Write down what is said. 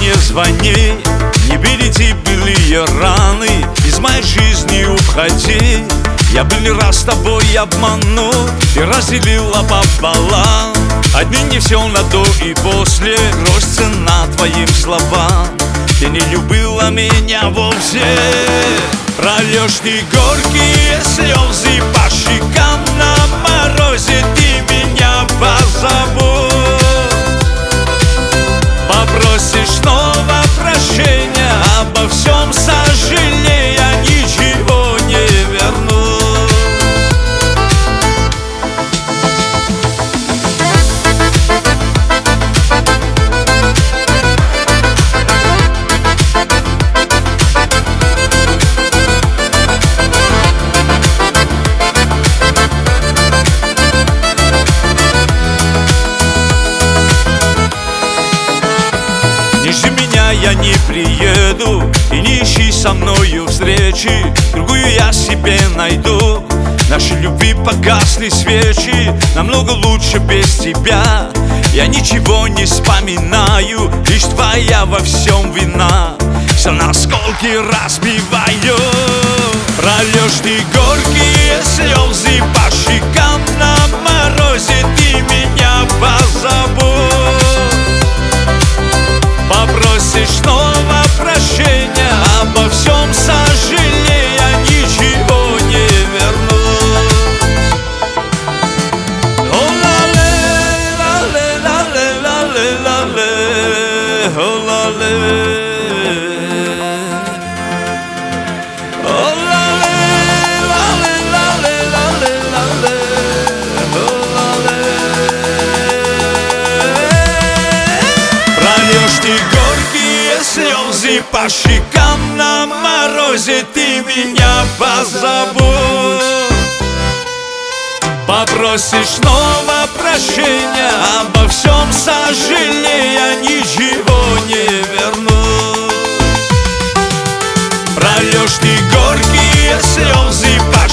не звони, не берите былые раны, из моей жизни уходи. Я был не раз с тобой обманут и разделила пополам. Отныне все на до и после, грош цена твоим словам. Ты не любила меня вовсе. Прольешь ты горькие слезы по щекам на морозе, ты меня позабудь. Попросишь снова прощения, обо всем сожалея, ничего не вернусь. Ниже меня я не приеду, и не ищи со мною встречи. Другую я себе найду. Нашей любви погасли свечи, намного лучше без тебя. Я ничего не вспоминаю, лишь твоя во всем вина. Все на осколки разбиваю. Прольешь ты горькие слезы по щекам на морозе, ты меня позабудь. Попросишь снова прощения, обо всем сожалея, ничего не вернусь. О-ла-ле, ла-ле, ла-ле, ла-ле, ла-ле, о-ла-ле. Ты горькие слезы по щекам на морозе, ты меня позабудь. Попросишь снова прощения, обо всем сожалея, ничего не вернусь. Прольешь ты горькие слезы по